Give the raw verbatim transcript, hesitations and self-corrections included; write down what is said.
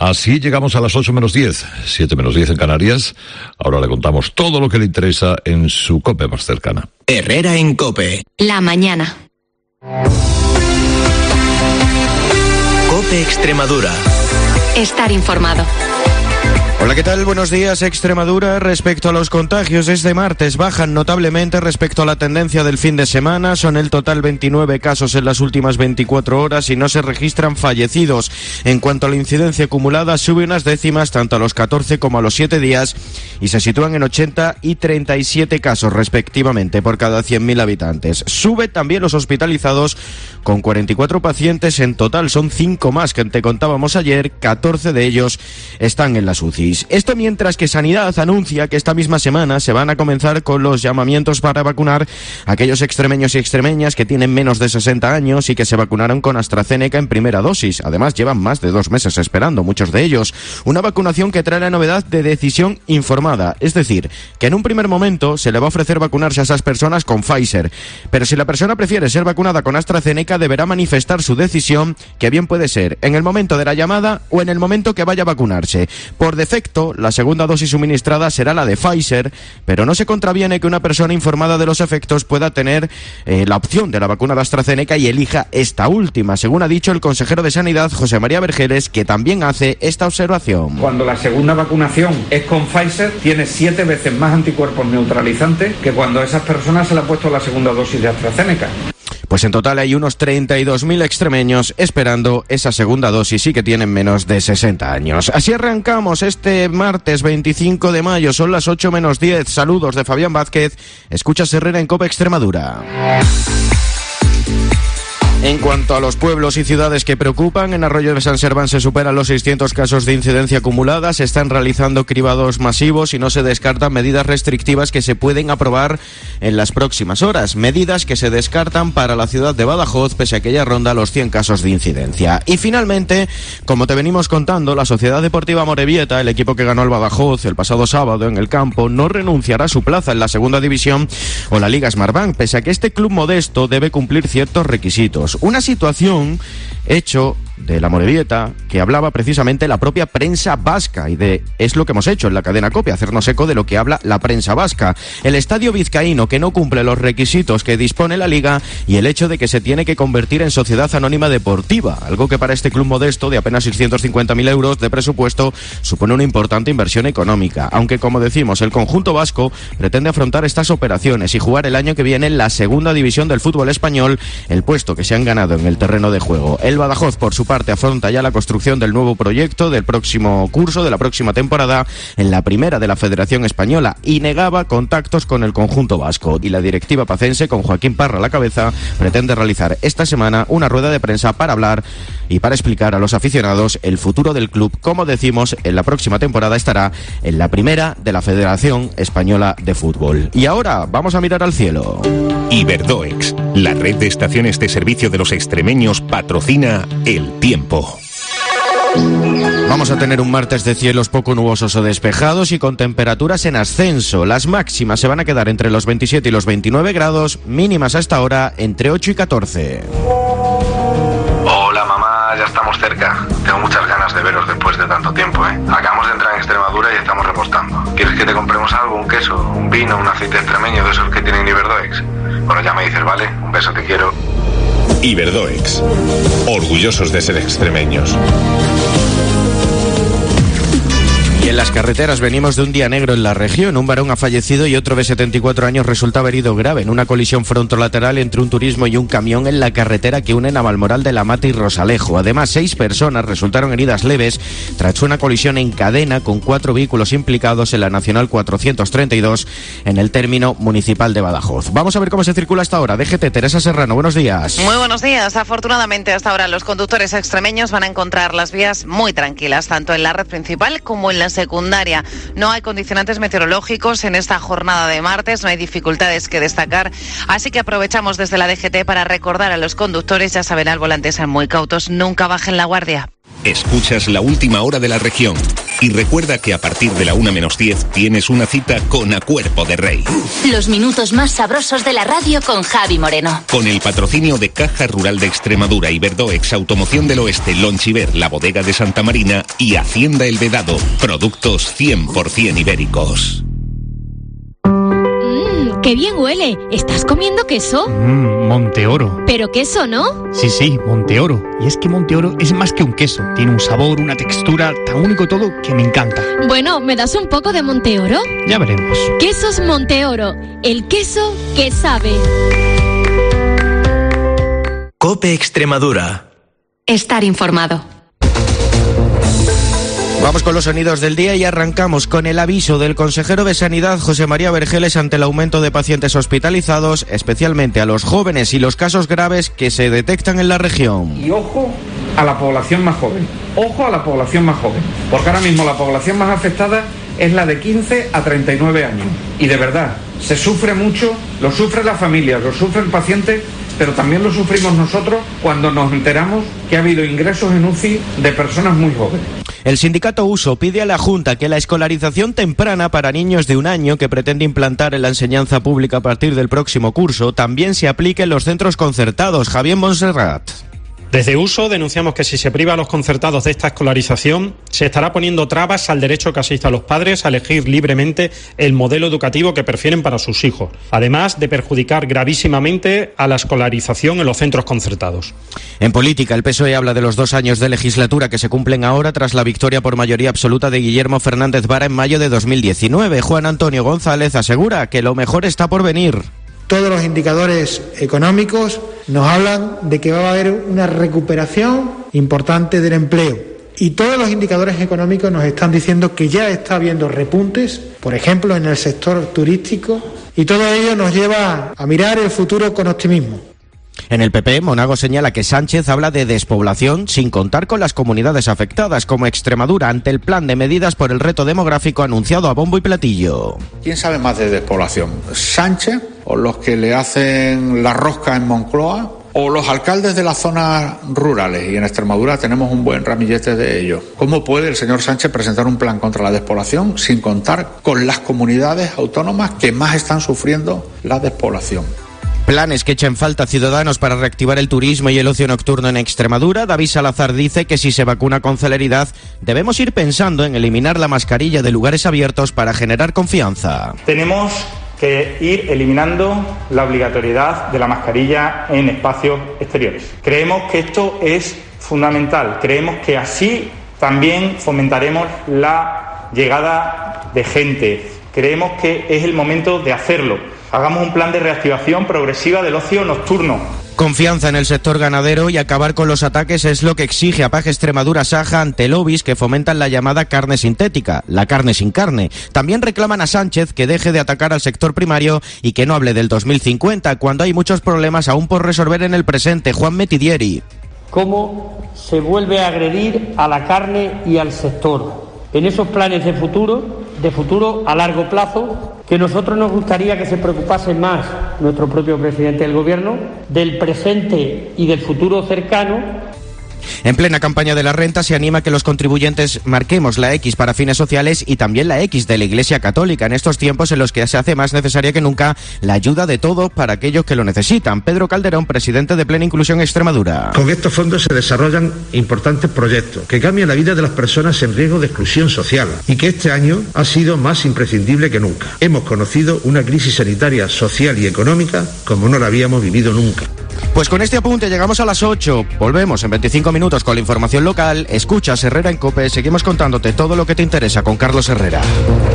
Así llegamos a las ocho menos diez, siete menos diez en Canarias. Ahora le contamos todo lo que le interesa en su COPE más cercana. Herrera en COPE. La mañana. COPE Extremadura. Estar informado. Hola, ¿qué tal? Buenos días. Extremadura. Respecto a los contagios, este martes bajan notablemente respecto a la tendencia del fin de semana. Son el total veintinueve casos en las últimas veinticuatro horas y no se registran fallecidos. En cuanto a la incidencia acumulada, sube unas décimas tanto a los catorce como a los siete días y se sitúan en ochenta y treinta y siete casos respectivamente por cada cien mil habitantes. Sube también los hospitalizados con cuarenta y cuatro pacientes en total. Son cinco más que te contábamos ayer, catorce de ellos están en las U C I. Esto mientras que Sanidad anuncia que esta misma semana se van a comenzar con los llamamientos para vacunar a aquellos extremeños y extremeñas que tienen menos de sesenta años y que se vacunaron con AstraZeneca en primera dosis. Además, llevan más de dos meses esperando, muchos de ellos. Una vacunación que trae la novedad de decisión informada. Es decir, que en un primer momento se le va a ofrecer vacunarse a esas personas con Pfizer. Pero si la persona prefiere ser vacunada con AstraZeneca, deberá manifestar su decisión, que bien puede ser en el momento de la llamada o en el momento que vaya a vacunarse. Por defecto, la segunda dosis suministrada será la de Pfizer, pero no se contraviene que una persona informada de los efectos pueda tener eh, la opción de la vacuna de AstraZeneca y elija esta última, según ha dicho el consejero de Sanidad, José María Vergeles, que también hace esta observación. Cuando la segunda vacunación es con Pfizer, tiene siete veces más anticuerpos neutralizantes que cuando a esas personas se le ha puesto la segunda dosis de AstraZeneca. Pues en total hay unos treinta y dos mil extremeños esperando esa segunda dosis y que tienen menos de sesenta años. Así arrancamos este martes veinticinco de mayo, son las ocho menos diez. Saludos de Fabián Vázquez. Escuchas Herrera en COPE Extremadura. En cuanto a los pueblos y ciudades que preocupan, en Arroyo de San Serván se superan los seiscientos casos de incidencia acumulada, se están realizando cribados masivos y no se descartan medidas restrictivas que se pueden aprobar en las próximas horas. Medidas que se descartan para la ciudad de Badajoz, pese a que ya ronda los cien casos de incidencia. Y finalmente, como te venimos contando, la Sociedad Deportiva Amorebieta, el equipo que ganó el Badajoz el pasado sábado en el campo, no renunciará a su plaza en la segunda división o la Liga Smartbank, pese a que este club modesto debe cumplir ciertos requisitos. Una situación hecho de la Amorebieta que hablaba precisamente la propia prensa vasca y de es lo que hemos hecho en la cadena COPE, hacernos eco de lo que habla la prensa vasca. El estadio vizcaíno que no cumple los requisitos que dispone la Liga y el hecho de que se tiene que convertir en sociedad anónima deportiva, algo que para este club modesto de apenas seiscientos cincuenta mil euros de presupuesto supone una importante inversión económica, aunque como decimos el conjunto vasco pretende afrontar estas operaciones y jugar el año que viene en la segunda división del fútbol español, el puesto que se han ganado en el terreno de juego. El Badajoz por su parte afronta ya la construcción del nuevo proyecto del próximo curso, de la próxima temporada, en la primera de la Federación Española y negaba contactos con el conjunto vasco. Y la directiva pacense, con Joaquín Parra a la cabeza, pretende realizar esta semana una rueda de prensa para hablar y para explicar a los aficionados el futuro del club. Como decimos, en la próxima temporada estará en la primera de la Federación Española de Fútbol. Y ahora vamos a mirar al cielo. Iberdoex, la red de estaciones de servicio de los extremeños, patrocina el tiempo. Vamos a tener un martes de cielos poco nubosos o despejados y con temperaturas en ascenso. Las máximas se van a quedar entre los veintisiete y los veintinueve grados, mínimas hasta ahora entre ocho y catorce. Hola mamá, ya estamos cerca. Tengo muchas ganas de veros después de tanto tiempo, ¿eh? Acabamos de entrar en Extremadura y estamos repostando. ¿Quieres que te compremos algo? ¿Un queso? ¿Un vino? ¿Un aceite extremeño de esos que tienen Iberdoex? Bueno, ya me dices, ¿vale? Un beso, te quiero. Iberdoex, orgullosos de ser extremeños. Y en las carreteras venimos de un día negro en la región. Un varón ha fallecido y otro de setenta y cuatro años resultaba herido grave en una colisión frontolateral entre un turismo y un camión en la carretera que une Navalmoral de la Mata y Rosalejo. Además, seis personas resultaron heridas leves tras una colisión en cadena con cuatro vehículos implicados en la Nacional cuatrocientos treinta y dos en el término municipal de Badajoz. Vamos a ver cómo se circula hasta ahora. D G T, Teresa Serrano, buenos días. Muy buenos días. Afortunadamente, hasta ahora los conductores extremeños van a encontrar las vías muy tranquilas, tanto en la red principal como en la secundaria. No hay condicionantes meteorológicos en esta jornada de martes, no hay dificultades que destacar, así que aprovechamos desde la D G T para recordar a los conductores, ya saben, al volante sean muy cautos, nunca bajen la guardia. Escuchas la última hora de la región. Y recuerda que a partir de la una menos diez tienes una cita con A Cuerpo de Rey. Los minutos más sabrosos de la radio con Javi Moreno. Con el patrocinio de Caja Rural de Extremadura, Iberdoex, Automoción del Oeste, Lonchiver, La Bodega de Santa Marina y Hacienda El Vedado. Productos cien por ciento ibéricos. ¡Qué bien huele! ¿Estás comiendo queso? Mmm, Monteoro. ¿Pero queso, no? Sí, sí, Monteoro. Y es que Monteoro es más que un queso. Tiene un sabor, una textura tan único todo que me encanta. Bueno, ¿me das un poco de Monteoro? Ya veremos. Quesos Monteoro. El queso que sabe. COPE Extremadura. Estar informado. Vamos con los sonidos del día y arrancamos con el aviso del consejero de Sanidad, José María Vergeles, ante el aumento de pacientes hospitalizados, especialmente a los jóvenes y los casos graves que se detectan en la región. Y ojo a la población más joven, ojo a la población más joven, porque ahora mismo la población más afectada es la de quince a treinta y nueve años. Y de verdad, se sufre mucho, lo sufre la familia, lo sufre el paciente, pero también lo sufrimos nosotros cuando nos enteramos que ha habido ingresos en U C I de personas muy jóvenes. El sindicato Uso pide a la Junta que la escolarización temprana para niños de un año que pretende implantar en la enseñanza pública a partir del próximo curso también se aplique en los centros concertados. Javier Montserrat. Desde Uso denunciamos que si se priva a los concertados de esta escolarización, se estará poniendo trabas al derecho que asista a los padres a elegir libremente el modelo educativo que prefieren para sus hijos, además de perjudicar gravísimamente a la escolarización en los centros concertados. En política, el P S O E habla de los dos años de legislatura que se cumplen ahora tras la victoria por mayoría absoluta de Guillermo Fernández Vara en mayo de dos mil diecinueve. Juan Antonio González asegura que lo mejor está por venir. Todos los indicadores económicos nos hablan de que va a haber una recuperación importante del empleo. Y todos los indicadores económicos nos están diciendo que ya está habiendo repuntes, por ejemplo, en el sector turístico, y todo ello nos lleva a mirar el futuro con optimismo. En el P P, Monago señala que Sánchez habla de despoblación sin contar con las comunidades afectadas, como Extremadura, ante el plan de medidas por el reto demográfico anunciado a bombo y platillo. ¿Quién sabe más de despoblación? ¿Sánchez o los que le hacen la rosca en Moncloa? ¿O los alcaldes de las zonas rurales? Y en Extremadura tenemos un buen ramillete de ellos. ¿Cómo puede el señor Sánchez presentar un plan contra la despoblación sin contar con las comunidades autónomas que más están sufriendo la despoblación? Planes que echan falta a Ciudadanos para reactivar el turismo y el ocio nocturno en Extremadura. David Salazar dice que si se vacuna con celeridad, debemos ir pensando en eliminar la mascarilla de lugares abiertos para generar confianza. Tenemos que ir eliminando la obligatoriedad de la mascarilla en espacios exteriores. Creemos que esto es fundamental. Creemos que así también fomentaremos la llegada de gente. Creemos que es el momento de hacerlo. Hagamos un plan de reactivación progresiva del ocio nocturno. Confianza en el sector ganadero y acabar con los ataques es lo que exige Apaje Extremadura Saja ante lobbies que fomentan la llamada carne sintética, la carne sin carne. También reclaman a Sánchez que deje de atacar al sector primario y que no hable del dos mil cincuenta, cuando hay muchos problemas aún por resolver en el presente. Juan Metidieri. ¿Cómo se vuelve a agredir a la carne y al sector? En esos planes de futuro, de futuro a largo plazo, que nosotros nos gustaría que se preocupase más nuestro propio presidente del Gobierno del presente y del futuro cercano. En plena campaña de la renta se anima a que los contribuyentes marquemos la X para fines sociales y también la X de la Iglesia Católica en estos tiempos en los que se hace más necesaria que nunca la ayuda de todos para aquellos que lo necesitan. Pedro Calderón, presidente de Plena Inclusión Extremadura. Con estos fondos se desarrollan importantes proyectos que cambian la vida de las personas en riesgo de exclusión social y que este año ha sido más imprescindible que nunca. Hemos conocido una crisis sanitaria, social y económica como no la habíamos vivido nunca. Pues con este apunte llegamos a las ocho. Volvemos en veinticinco minutos con la información local. Escuchas Herrera en COPE. Seguimos contándote todo lo que te interesa con Carlos Herrera.